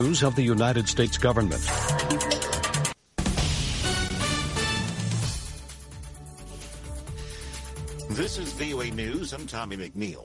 News of the United States government. This is VOA News. I'm Tommy McNeil.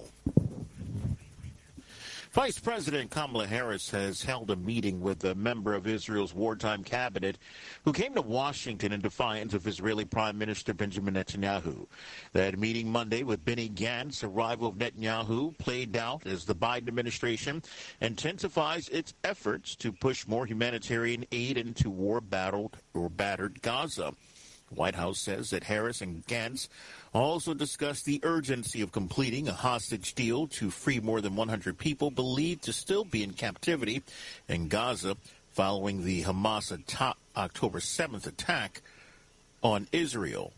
Vice President Kamala Harris has held a meeting with a member of Israel's wartime cabinet who came to Washington in defiance of Israeli Prime Minister Benjamin Netanyahu. That meeting Monday with Benny Gantz, a rival of Netanyahu, played out as the Biden administration intensifies its efforts to push more humanitarian aid into battered Gaza. The White House says that Harris and Gantz also discussed the urgency of completing a hostage deal to free more than 100 people believed to still be in captivity in Gaza following the Hamas October 7th attack on Israel.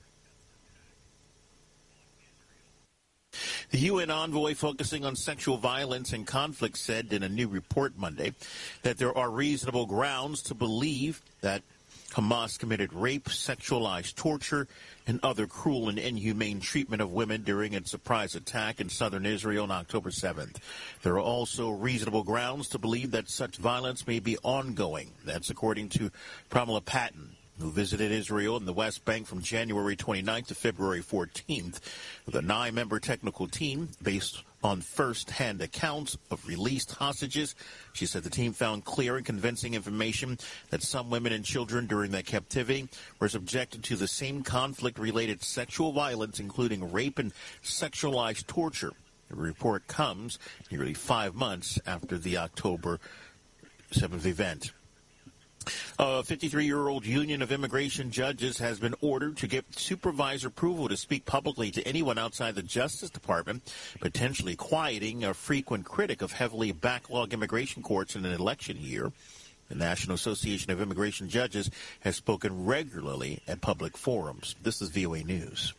The UN envoy focusing on sexual violence and conflict said in a new report Monday that there are reasonable grounds to believe that Hamas committed rape, sexualized torture, and other cruel and inhumane treatment of women during its surprise attack in southern Israel on October 7th. There are also reasonable grounds to believe that such violence may be ongoing. That's according to Pramila Patten, who visited Israel and the West Bank from January 29th to February 14th with a 9-member technical team based on first-hand accounts of released hostages. She said the team found clear and convincing information that some women and children during their captivity were subjected to the same conflict-related sexual violence, including rape and sexualized torture. The report comes nearly 5 months after the October 7th event. A 53-year-old union of immigration judges has been ordered to get supervisor approval to speak publicly to anyone outside the Justice Department, potentially quieting a frequent critic of heavily backlogged immigration courts in an election year. The National Association of Immigration Judges has spoken regularly at public forums. This is VOA News.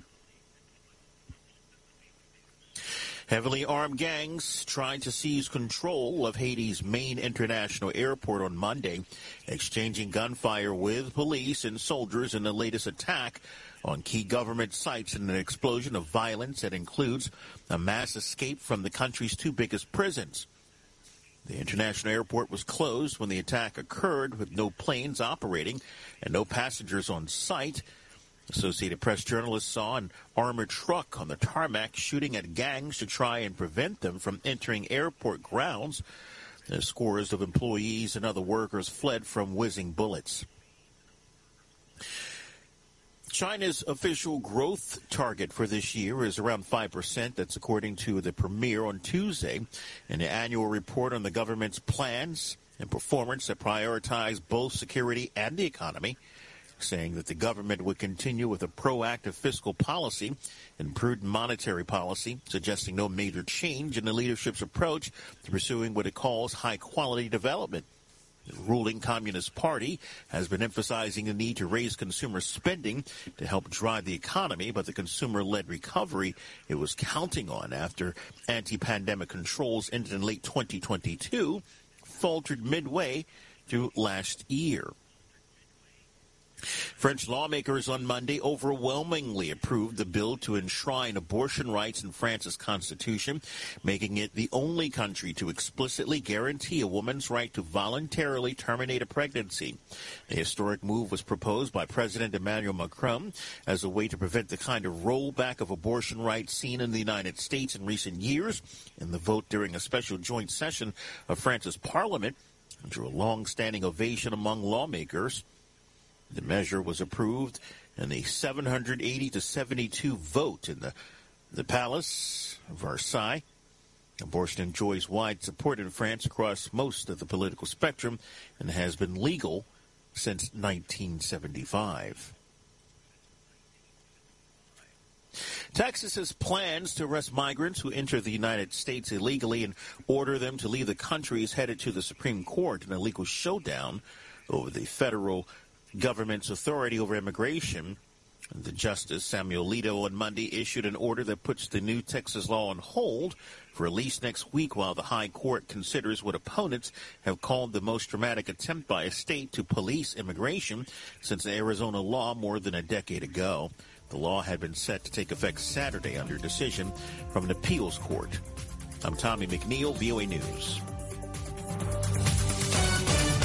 Heavily armed gangs tried to seize control of Haiti's main international airport on Monday, exchanging gunfire with police and soldiers in the latest attack on key government sites in an explosion of violence that includes a mass escape from the country's 2 biggest prisons. The international airport was closed when the attack occurred, with no planes operating and no passengers on site. Associated Press journalists saw an armored truck on the tarmac shooting at gangs to try and prevent them from entering airport grounds. As scores of employees and other workers fled from whizzing bullets. China's official growth target for this year is around 5%. That's according to the premier on Tuesday in the annual report on the government's plans and performance that prioritize both security and the economy, saying that the government would continue with a proactive fiscal policy and prudent monetary policy, suggesting no major change in the leadership's approach to pursuing what it calls high-quality development. The ruling Communist Party has been emphasizing the need to raise consumer spending to help drive the economy, but the consumer-led recovery it was counting on after anti-pandemic controls ended in late 2022 faltered midway through last year. French lawmakers on Monday overwhelmingly approved the bill to enshrine abortion rights in France's constitution, making it the only country to explicitly guarantee a woman's right to voluntarily terminate a pregnancy. The historic move was proposed by President Emmanuel Macron as a way to prevent the kind of rollback of abortion rights seen in the United States in recent years. In the vote during a special joint session of France's parliament, drew a long-standing ovation among lawmakers. The measure was approved in a 780-72 vote in the Palace of Versailles. Abortion enjoys wide support in France across most of the political spectrum and has been legal since 1975. Texas has plans to arrest migrants who enter the United States illegally and order them to leave the country is headed to the Supreme Court in a legal showdown over the federal government's authority over immigration. The Justice Samuel Alito on Monday issued an order that puts the new Texas law on hold for at least next week while the high court considers what opponents have called the most dramatic attempt by a state to police immigration since the Arizona law more than a decade ago. The law had been set to take effect Saturday under decision from an appeals court. I'm Tommy McNeil, VOA News.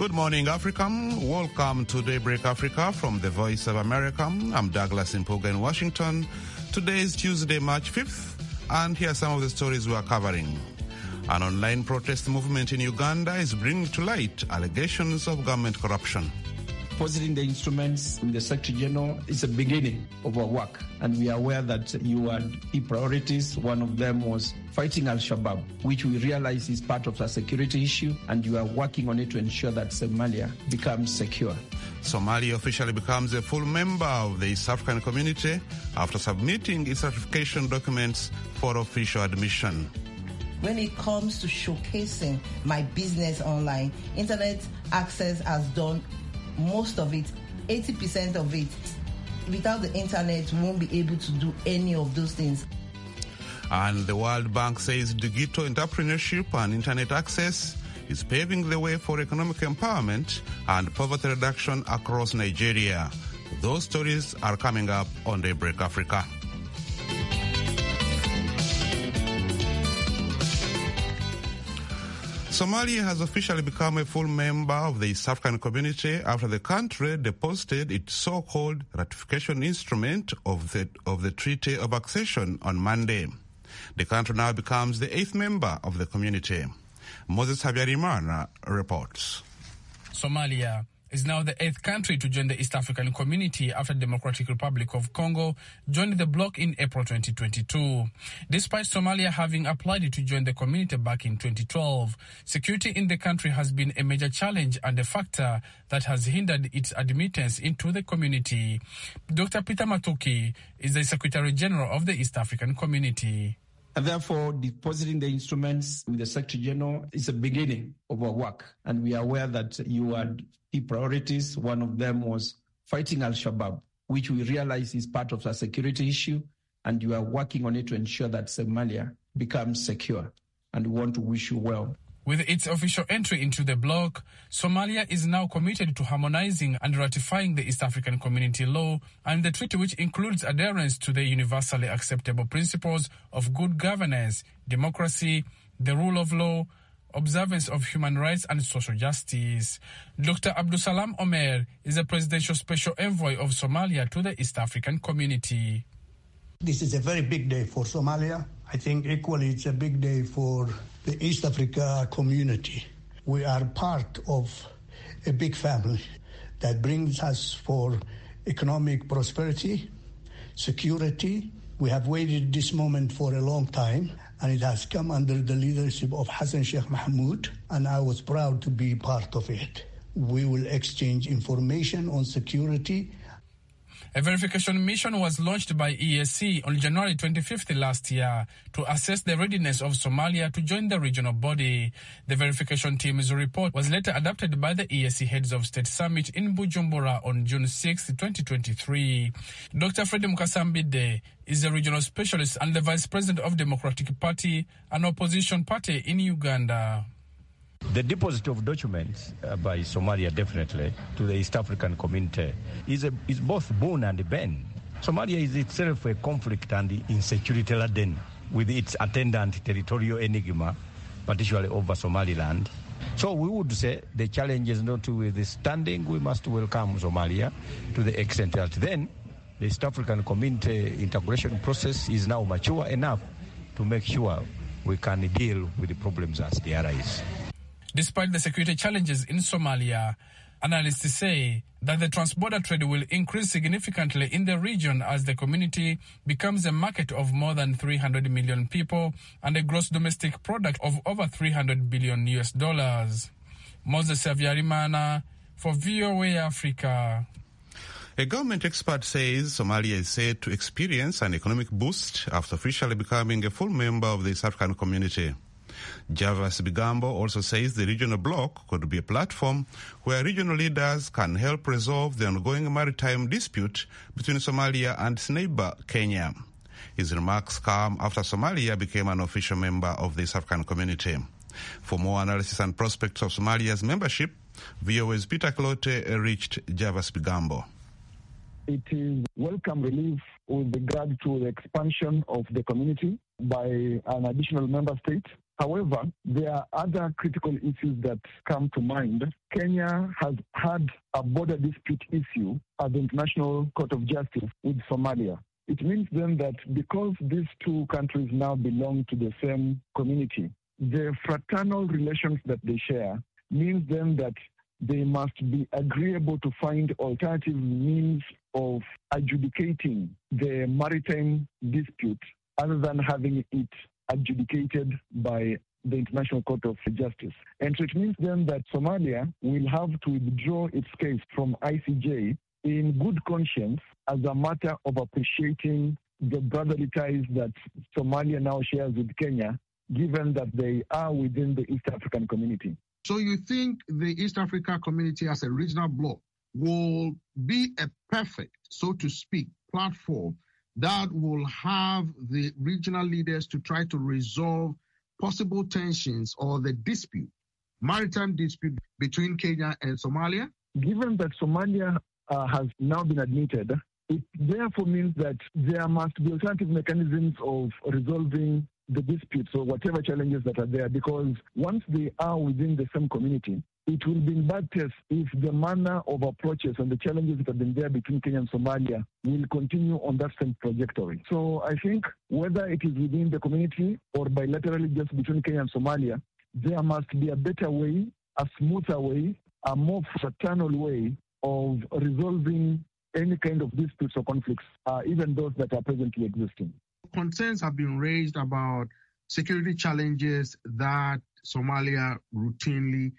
Good morning, Africa. Welcome to Daybreak Africa from the Voice of America. I'm Douglas Impoga in Washington. Today is Tuesday, March 5th, and here are some of the stories we are covering. An online protest movement in Uganda is bringing to light allegations of government corruption. Positing the instruments in the Secretary General is a beginning of our work, and we are aware that you had key priorities. One of them was fighting Al-Shabaab, which we realize is part of a security issue, and you are working on it to ensure that Somalia becomes secure. Somalia officially becomes a full member of the East African Community after submitting its ratification documents for official admission. When it comes to showcasing my business online, internet access has done most of it, 80% of it. Without the internet, we won't be able to do any of those things. And the World Bank says digital entrepreneurship and internet access is paving the way for economic empowerment and poverty reduction across Nigeria. Those stories are coming up on Daybreak Africa. Somalia has officially become a full member of the East African Community after the country deposited its so-called ratification instrument of the Treaty of Accession on Monday. The country now becomes the 8th member of the community. Moses Habyarimana reports. Somalia is now the 8th country to join the East African Community after the Democratic Republic of Congo joined the bloc in April 2022. Despite Somalia having applied to join the community back in 2012, security in the country has been a major challenge and a factor that has hindered its admittance into the community. Dr. Peter Matuki is the Secretary General of the East African Community. And therefore, depositing the instruments with the Secretary General is a beginning of our work. And we are aware that you had key priorities. One of them was fighting Al-Shabaab, which we realize is part of a security issue. And you are working on it to ensure that Somalia becomes secure. And we want to wish you well. With its official entry into the bloc, Somalia is now committed to harmonizing and ratifying the East African Community Law and the treaty, which includes adherence to the universally acceptable principles of good governance, democracy, the rule of law, observance of human rights and social justice. Dr. Abdusalam Omer is the Presidential Special Envoy of Somalia to the East African Community. This is a very big day for Somalia. I think equally it's a big day for the East Africa community. We are part of a big family that brings us for economic prosperity, security. We have waited this moment for a long time, and it has come under the leadership of Hassan Sheikh Mohamud, and I was proud to be part of it. We will exchange information on security. A verification mission was launched by EAC on January 25th last year to assess the readiness of Somalia to join the regional body. The verification team's report was later adopted by the EAC Heads of State Summit in Bujumbura on June 6, 2023. Dr. Freddy Mukasambide is the regional specialist and the vice president of Democratic Party, an opposition party in Uganda. The deposit of documents by Somalia definitely to the East African community is both boon and bane. Somalia is itself a conflict and insecurity laden with its attendant territorial enigma, particularly over Somaliland. So we would say the challenge is not withstanding. We must welcome Somalia to the extent that then the East African community integration process is now mature enough to make sure we can deal with the problems as they arise. Despite the security challenges in Somalia, analysts say that the transborder trade will increase significantly in the region as the community becomes a market of more than 300 million people and a gross domestic product of over $300 billion. Moses Habyarimana for VOA Africa. A government expert says Somalia is said to experience an economic boost after officially becoming a full member of the East African Community. Javas Bigambo also says the regional bloc could be a platform where regional leaders can help resolve the ongoing maritime dispute between Somalia and its neighbor, Kenya. His remarks come after Somalia became an official member of the East African Community. For more analysis and prospects of Somalia's membership, VOA's Peter Clote reached Javas Bigambo. It is welcome relief with regard to the expansion of the community by an additional member state. However, there are other critical issues that come to mind. Kenya has had a border dispute issue at the International Court of Justice with Somalia. It means then that because these two countries now belong to the same community, the fraternal relations that they share means then that they must be agreeable to find alternative means of adjudicating the maritime dispute other than having it adjudicated by the International Court of Justice. And so it means then that Somalia will have to withdraw its case from ICJ in good conscience as a matter of appreciating the brotherly ties that Somalia now shares with Kenya, given that they are within the East African community. So you think the East Africa community as a regional bloc will be a perfect, so to speak, platform that will have the regional leaders to try to resolve possible tensions or the dispute, maritime dispute between Kenya and Somalia? Given that Somalia has now been admitted, it therefore means that there must be alternative mechanisms of resolving the disputes or whatever challenges that are there, because once they are within the same community, it will be in bad taste if the manner of approaches and the challenges that have been there between Kenya and Somalia will continue on that same trajectory. So I think whether it is within the community or bilaterally just between Kenya and Somalia, there must be a better way, a smoother way, a more fraternal way of resolving any kind of disputes or conflicts, even those that are presently existing. Concerns have been raised about security challenges that Somalia routinely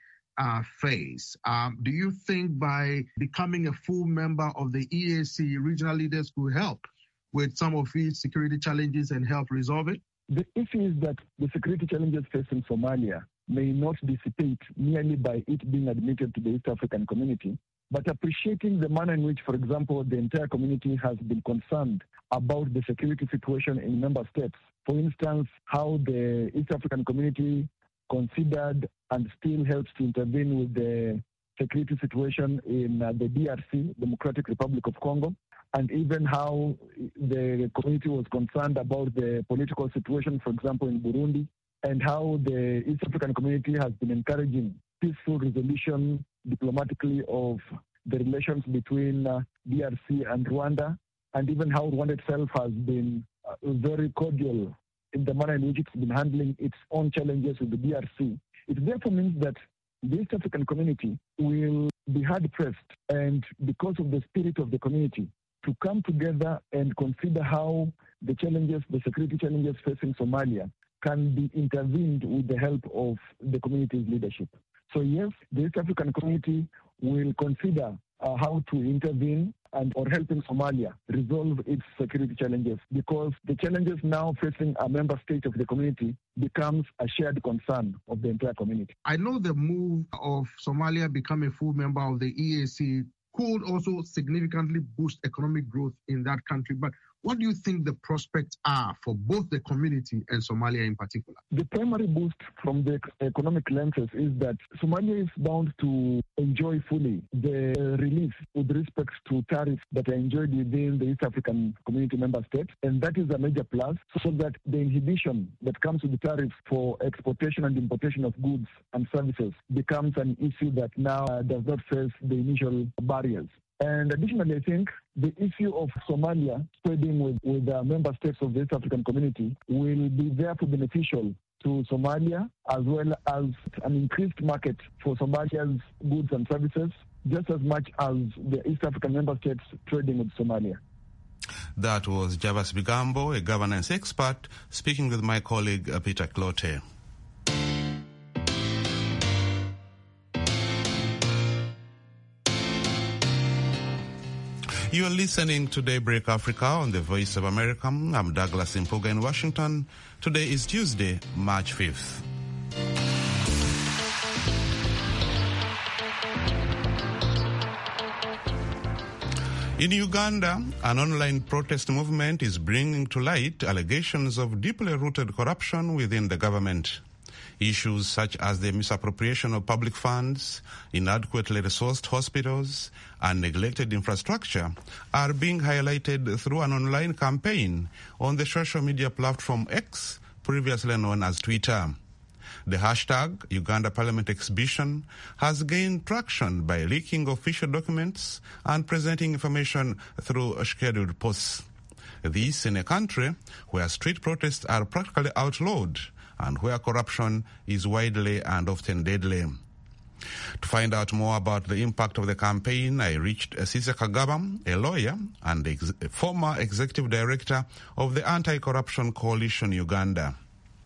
face. Do you think by becoming a full member of the EAC, regional leaders could help with some of these security challenges and help resolve it? The issue is that the security challenges facing Somalia may not dissipate merely by it being admitted to the East African community, but appreciating the manner in which, for example, the entire community has been concerned about the security situation in member states. For instance, how the East African community considered and still helps to intervene with the security situation in the DRC, Democratic Republic of Congo, and even how the community was concerned about the political situation, for example, in Burundi, and how the East African community has been encouraging peaceful resolution diplomatically of the relations between DRC and Rwanda, and even how Rwanda itself has been very cordial in the manner in which it's been handling its own challenges with the DRC. It therefore means that the East African community will be hard-pressed, and because of the spirit of the community, to come together and consider how the challenges, the security challenges facing Somalia can be intervened with the help of the community's leadership. So yes, the East African community will consider how to intervene or helping Somalia resolve its security challenges, because the challenges now facing a member state of the community becomes a shared concern of the entire community. I know the move of Somalia becoming a full member of the EAC could also significantly boost economic growth in that country, but what do you think the prospects are for both the community and Somalia in particular? The primary boost from the economic lenses is that Somalia is bound to enjoy fully the relief with respect to tariffs that are enjoyed within the East African community member states, and that is a major plus, so that the inhibition that comes with the tariffs for exportation and importation of goods and services becomes an issue that now does not face the initial barriers. And additionally, I think the issue of Somalia spreading with member states of the East African community will be therefore beneficial to Somalia, as well as an increased market for Somalia's goods and services, just as much as the East African member states trading with Somalia. That was Javas Bigambo, a governance expert, speaking with my colleague Peter Clote. You are listening to Daybreak Africa on the Voice of America. I'm Douglas Impuga in Washington. Today is Tuesday, March 5th. In Uganda, an online protest movement is bringing to light allegations of deeply rooted corruption within the government. Issues such as the misappropriation of public funds, inadequately resourced hospitals, and neglected infrastructure are being highlighted through an online campaign on the social media platform X, previously known as Twitter. The hashtag Uganda Parliament Exhibition has gained traction by leaking official documents and presenting information through scheduled posts. This in a country where street protests are practically outlawed and where corruption is widely and often deadly. To find out more about the impact of the campaign, I reached Sise Kagaba, a lawyer and former executive director of the Anti-Corruption Coalition Uganda.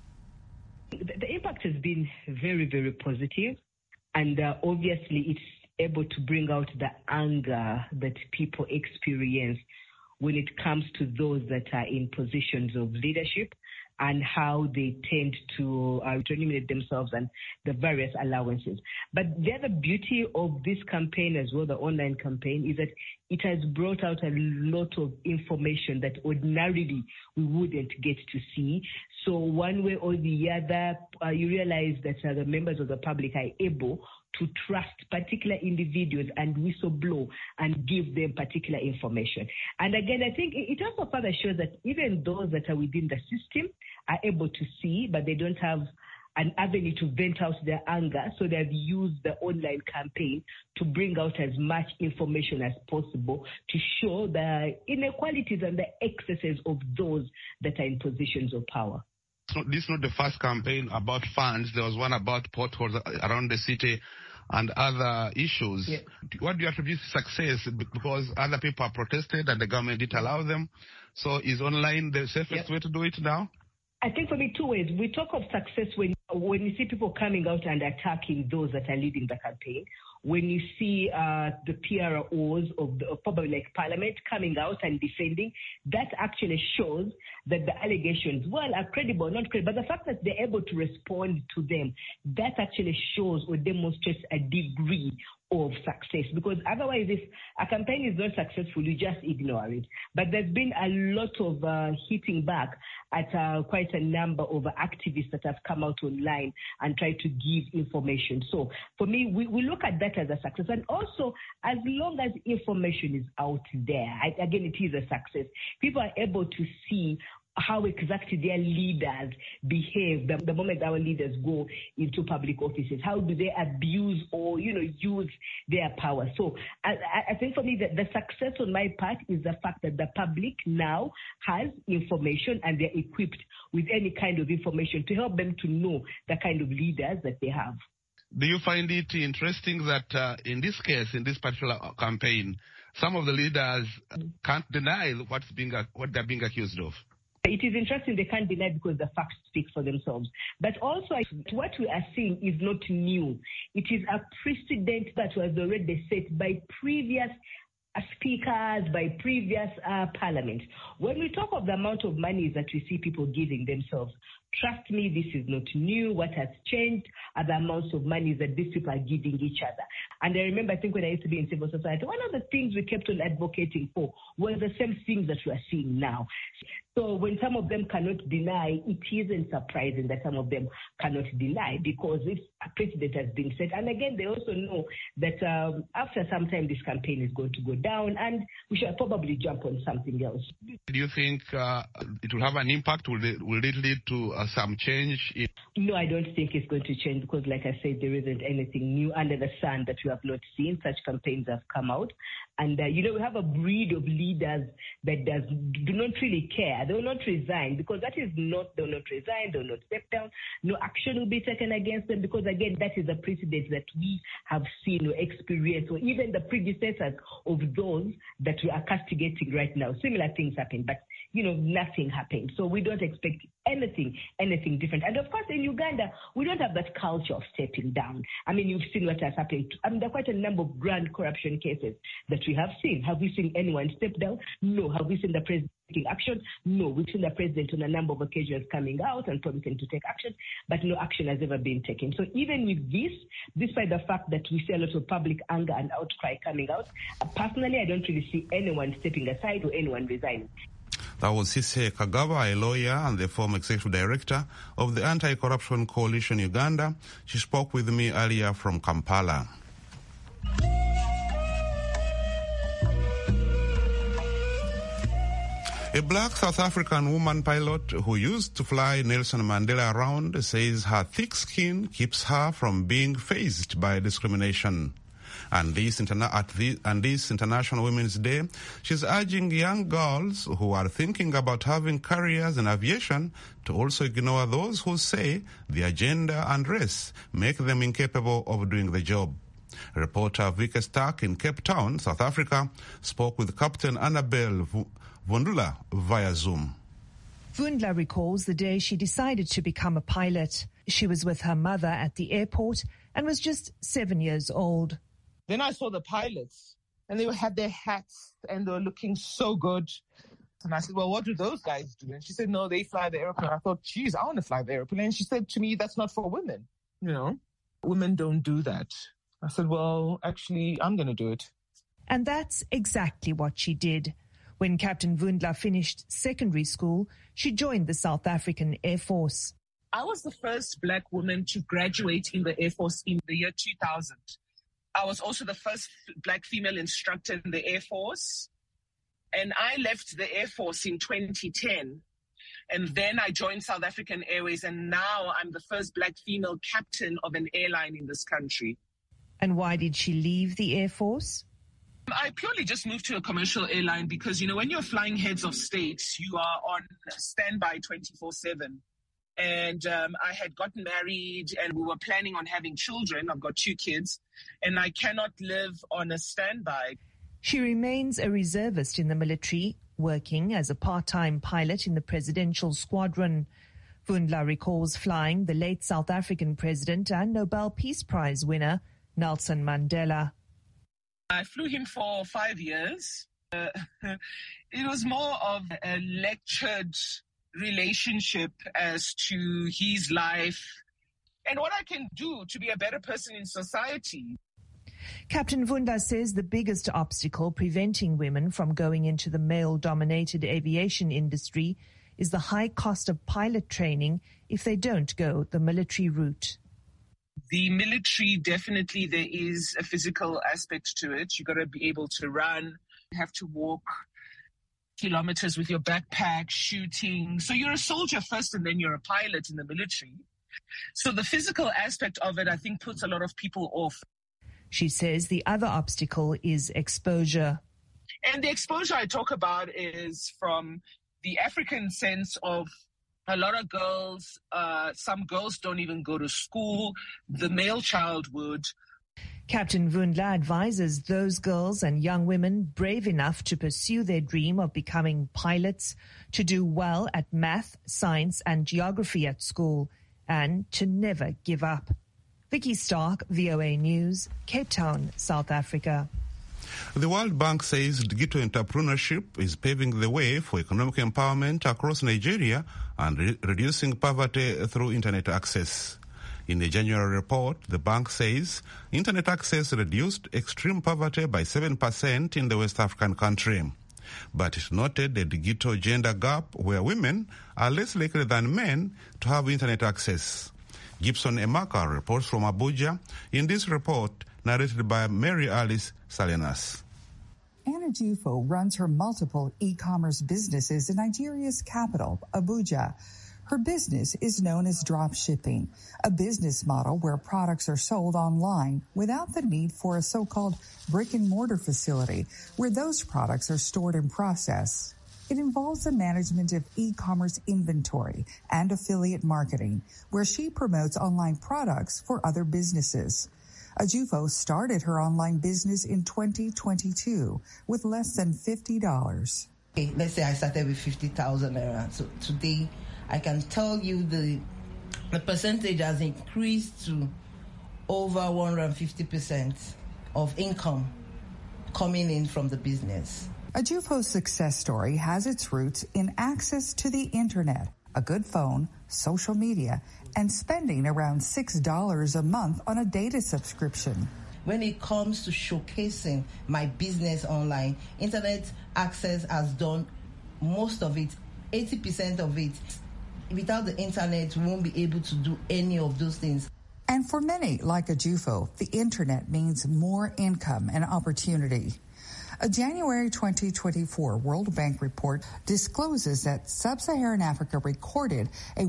The impact has been very, very positive, and obviously it's able to bring out the anger that people experience when it comes to those that are in positions of leadership and how they tend to eliminate themselves and the various allowances. But the other beauty of this campaign as well, the online campaign, is that it has brought out a lot of information that ordinarily we wouldn't get to see. So one way or the other, you realize that the members of the public are able to trust particular individuals and whistleblow and give them particular information. And again, I think it also further shows that even those that are within the system are able to see, but they don't have an avenue to vent out their anger, so they've used the online campaign to bring out as much information as possible to show the inequalities and the excesses of those that are in positions of power. So this is not the first campaign about funds. There was one about potholes around the city and other issues. Yeah. What do you attribute to success? Because other people have protested and the government didn't allow them. So is online the safest way to do it now? I think for me, two ways. We talk of success when you see people coming out and attacking those that are leading the campaign. When you see the PROs of probably like Parliament coming out and defending, that actually shows that the allegations, well, are credible, not credible. But the fact that they're able to respond to them, that actually shows or demonstrates a degree of success. Because otherwise, if a campaign is not successful, you just ignore it. But there's been a lot of hitting back at quite a number of activists that have come out online and tried to give information. So for me, we look at that as a success. And also, as long as information is out there, again, it is a success. People are able to see how exactly their leaders behave the moment our leaders go into public offices. How do they abuse or, use their power? So I think for me that the success on my part is the fact that the public now has information and they're equipped with any kind of information to help them to know the kind of leaders that they have. Do you find it interesting that in this case, in this particular campaign, some of the leaders can't deny what they're being accused of? It is interesting they can't deny because the facts speak for themselves. But also, what we are seeing is not new. It is a precedent that was already set by previous speakers, by previous parliaments. When we talk of the amount of money that we see people giving themselves, trust me, this is not new. What has changed are the amounts of money that these people are giving each other. And I remember, I think when I used to be in civil society, one of the things we kept on advocating for was the same things that we are seeing now. So when some of them cannot deny, it isn't surprising that some of them cannot deny because this precedent has been set. And again, they also know that after some time, this campaign is going to go down and we should probably jump on something else. Do you think it will have an impact? Will it lead to some change? No, I don't think it's going to change because, like I said, there isn't anything new under the sun that we have not seen. Such campaigns have come out. And, we have a breed of leaders that do not really care. They will not resign because they will not resign, they will not step down. No action will be taken against them because, again, that is a precedent that we have seen or experienced, or even the predecessors of those that we are castigating right now. Similar things happen, but, nothing happened. So we don't expect anything different. And of course, in Uganda, we don't have that culture of stepping down. I mean, you've seen what has happened. There are quite a number of grand corruption cases that we have seen. Have we seen anyone step down? No. Have we seen the president taking action? No. We've seen the president on a number of occasions coming out and promising to take action, but no action has ever been taken. So even with this, despite the fact that we see a lot of public anger and outcry coming out, personally, I don't really see anyone stepping aside or anyone resigning. That was Sise Kagaba, a lawyer and the former executive director of the Anti-Corruption Coalition Uganda. She spoke with me earlier from Kampala. A black South African woman pilot who used to fly Nelson Mandela around says her thick skin keeps her from being faced by discrimination. And this International Women's Day, she's urging young girls who are thinking about having careers in aviation to also ignore those who say their gender and race make them incapable of doing the job. Reporter Vicky Stark in Cape Town, South Africa, spoke with Captain Annabelle Vundula via Zoom. Vundla recalls the day she decided to become a pilot. She was with her mother at the airport and was just 7 years old. Then I saw the pilots and they had their hats and they were looking so good. And I said, well, what do those guys do? And she said, no, they fly the airplane. I thought, geez, I want to fly the airplane. And she said to me, that's not for women. You know, women don't do that. I said, well, actually, I'm going to do it. And that's exactly what she did. When Captain Vundla finished secondary school, she joined the South African Air Force. I was the first black woman to graduate in the Air Force in the year 2000. I was also the first black female instructor in the Air Force. And I left the Air Force in 2010. And then I joined South African Airways. And now I'm the first black female captain of an airline in this country. And why did she leave the Air Force? I purely just moved to a commercial airline because, you know, when you're flying heads of state, you are on standby 24/7. And I had gotten married and we were planning on having children. I've got 2 kids and I cannot live on a standby. She remains a reservist in the military, working as a part-time pilot in the presidential squadron. Vundla recalls flying the late South African president and Nobel Peace Prize winner, Nelson Mandela. I flew him for 5 years. It was more of a lectured relationship as to his life and what I can do to be a better person in society. Captain Vundla says the biggest obstacle preventing women from going into the male-dominated aviation industry is the high cost of pilot training if they don't go the military route. The military, definitely there is a physical aspect to it. You got to be able to run. You have to walk kilometers with your backpack, shooting. So you're a soldier first and then you're a pilot in the military. So the physical aspect of it, I think, puts a lot of people off. She says the other obstacle is exposure. And the exposure I talk about is from the African sense of a lot of girls, some girls don't even go to school. The male child would. Captain Vundla advises those girls and young women brave enough to pursue their dream of becoming pilots to do well at math, science and geography at school and to never give up. Vicky Stark, VOA News, Cape Town, South Africa. The World Bank says digital entrepreneurship is paving the way for economic empowerment across Nigeria and reducing poverty through internet access. In a January report, the bank says internet access reduced extreme poverty by 7% in the West African country. But it noted the digital gender gap where women are less likely than men to have internet access. Gibson Emaka reports from Abuja in this report narrated by Mary Alice Salinas. Anna Jufo runs her multiple e-commerce businesses in Nigeria's capital, Abuja. Her business is known as drop shipping, a business model where products are sold online without the need for a so-called brick-and-mortar facility where those products are stored and processed. It involves the management of e-commerce inventory and affiliate marketing, where she promotes online products for other businesses. Ajufo started her online business in 2022 with less than $50. Let's say I started with 50,000 naira. So today, I can tell you the percentage has increased to over 150% of income coming in from the business. Ajufo's success story has its roots in access to the internet, a good phone, social media, and spending around $6 a month on a data subscription. When it comes to showcasing my business online, internet access has done most of it, 80% of it. Without the internet, we won't be able to do any of those things. And for many, like Ajufo, the internet means more income and opportunity. A January 2024 World Bank report discloses that Sub-Saharan Africa recorded a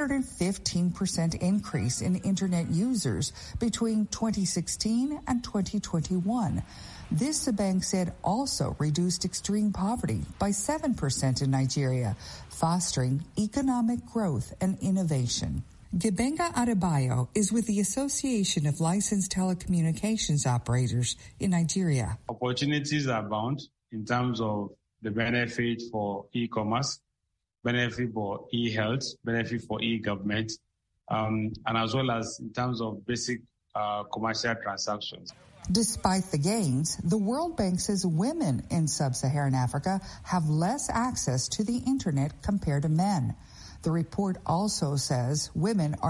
115% increase in internet users between 2016 and 2021. This, the bank said, also reduced extreme poverty by 7% in Nigeria, fostering economic growth and innovation. Gibenga Adebayo is with the Association of Licensed Telecommunications Operators in Nigeria. Opportunities abound in terms of the benefit for e-commerce, benefit for e-health, benefit for e-government, and as well as in terms of basic commercial transactions. Despite the gains, the World Bank says women in Sub-Saharan Africa have less access to the internet compared to men. The report also says women are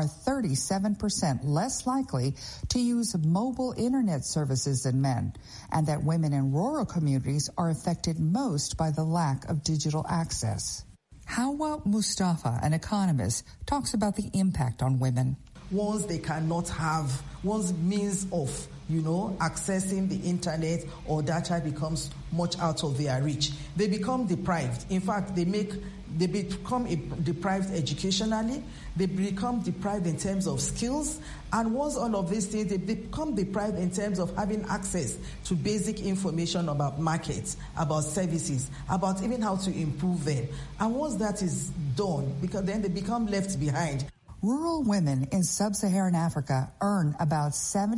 37% less likely to use mobile internet services than men, and that women in rural communities are affected most by the lack of digital access. Hawa Mustafa, an economist, talks about the impact on women. Once they cannot have one's means of, accessing the internet or data becomes much out of their reach, they become deprived. In fact, they become deprived educationally, they become deprived in terms of skills, and once all of these things, they become deprived in terms of having access to basic information about markets, about services, about even how to improve them. And once that is done, because then they become left behind. Rural women in Sub-Saharan Africa earn about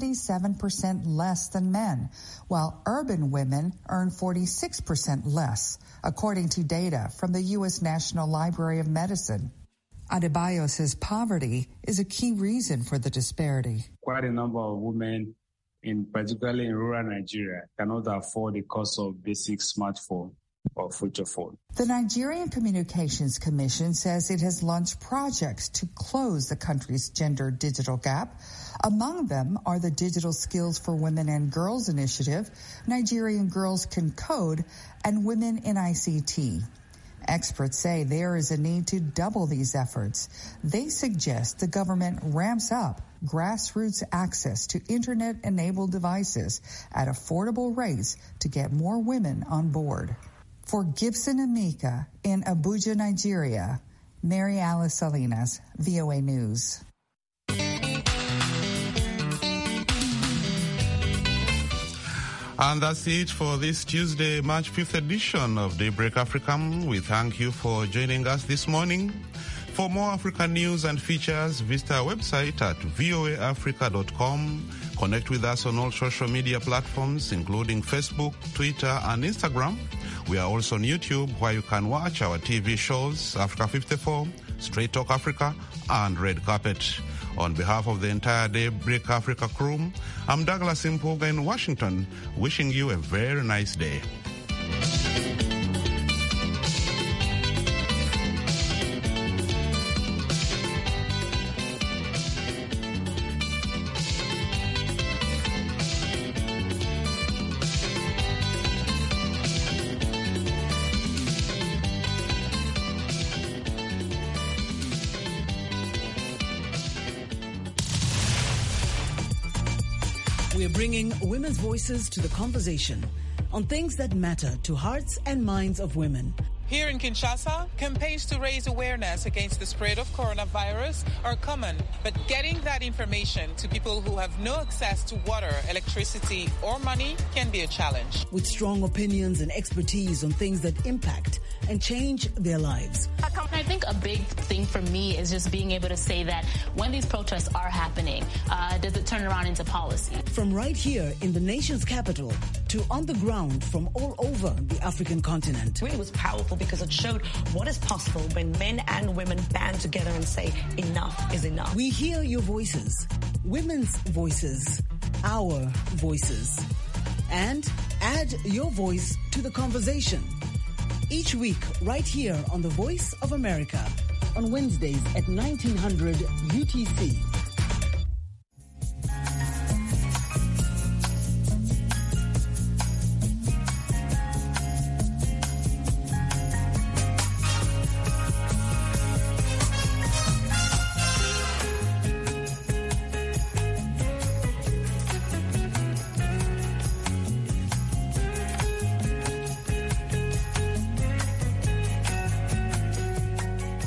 77% less than men, while urban women earn 46% less, according to data from the U.S. National Library of Medicine. Adebayo says poverty is a key reason for the disparity. Quite a number of women, particularly in rural Nigeria, cannot afford the cost of basic smartphone or feature phone. The Nigerian Communications Commission says it has launched projects to close the country's gender digital gap. Among them are the Digital Skills for Women and Girls Initiative, Nigerian Girls Can Code, and Women in ICT. Experts say there is a need to double these efforts. They suggest the government ramps up grassroots access to internet-enabled devices at affordable rates to get more women on board. For Gibson and Mika in Abuja, Nigeria, Mary Alice Salinas, VOA News. And that's it for this Tuesday, March 5th edition of Daybreak Africa. We thank you for joining us this morning. For more African news and features, visit our website at voaafrica.com. Connect with us on all social media platforms, including Facebook, Twitter, and Instagram. We are also on YouTube, where you can watch our TV shows, Africa 54, Straight Talk Africa, and Red Carpet. On behalf of the entire Daybreak Africa crew, I'm Douglas Impoga in Washington, wishing you a very nice day. We're bringing women's voices to the conversation on things that matter to hearts and minds of women. Here in Kinshasa, campaigns to raise awareness against the spread of coronavirus are common, but getting that information to people who have no access to water, electricity, or money can be a challenge. With strong opinions and expertise on things that impact and change their lives. I think a big thing for me is just being able to say that when these protests are happening, does it turn around into policy? From right here in the nation's capital to on the ground from all over the African continent. It was powerful because it showed what is possible when men and women band together and say enough is enough. We hear your voices, women's voices, our voices, and add your voice to the conversation. Each week, right here on The Voice of America, on Wednesdays at 1900 UTC.